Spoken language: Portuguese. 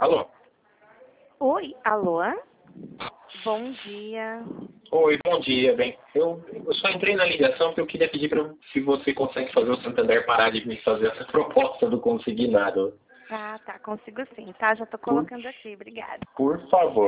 Alô? Oi, alô? Bom dia. Oi, bom dia. Bem, eu só entrei na ligação porque eu queria pedir para se você consegue fazer o Santander parar de me fazer essa proposta do consignado. Ah, tá, consigo sim, tá? Já tô Por, colocando aqui, obrigada. por favor.